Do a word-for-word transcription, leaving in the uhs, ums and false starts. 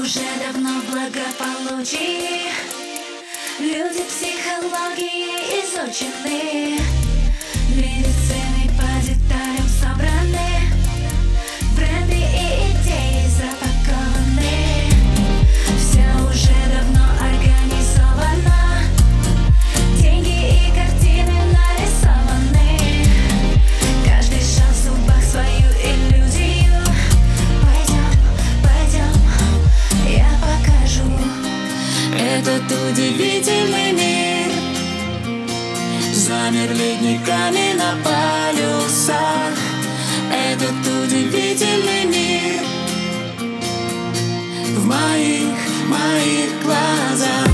уже давно в благополучии. Люди психологии изучены, медицины по деталям собраны, бренды и идеи запакованы. Все уже давно организовано, деньги и картины нарисованы. Каждый шаг в зубах свою иллюзию. Пойдем, пойдем, я покажу этот удивительный мир. Замер ледниками на полюсах этот удивительный мир в моих, моих глазах.